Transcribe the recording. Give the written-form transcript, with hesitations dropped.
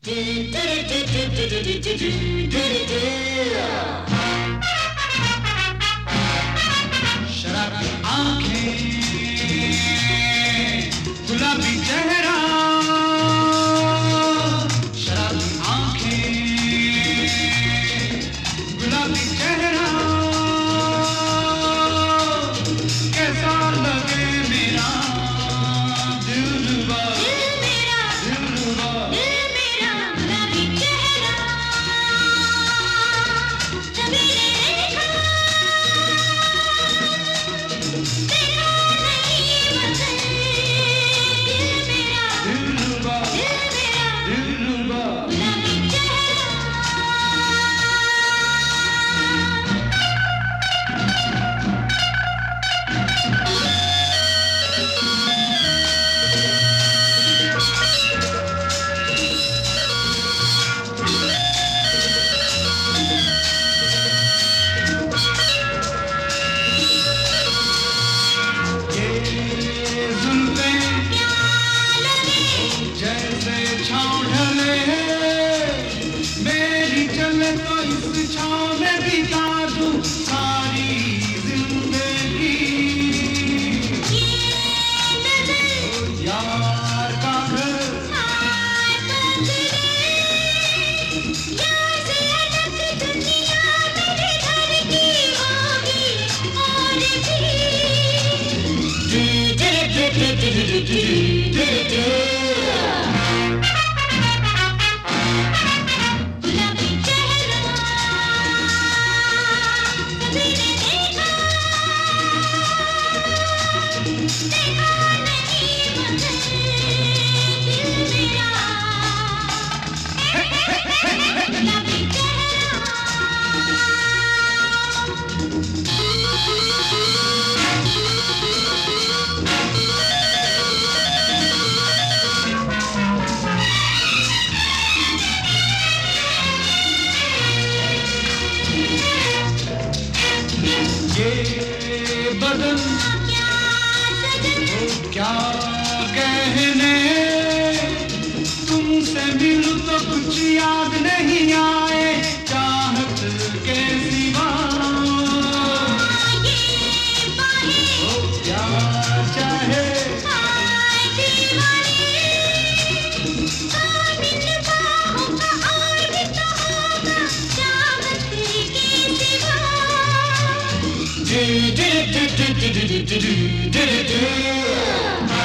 शरारती आंखें, गुलाबी चेहरा, शरारती आंखें, गुलाबी चेहरा, कैसा लगे मेरा दिलरुबा, दिलरुबा, गुलाबी चेहरा कभी देखा तेरा नहीं वतन, दिल मेरा दिलरुबा, दिलरुबा। गुलाबी चेहरा। ये जुल्फें जैसे छाँव ढले, मेरी चले तो इस छाँव में बिता दूं सारी जिंदगी। यार का घर गुलाबी चेहरा कभी देखा तेरा नहीं वतन, दिल मेरा गुलाबी चेहरा। ये बदन क्या सजन वो क्या कहने, तुमसे मिलूं तो कुछ याद नहीं आए चाहत के सिवा। ये बाहें वो क्या चाहे दीवानी, इन बाहों का और भी तो होगा चाहत के सिवा। दे दे दे दे दे दे दे दे दे।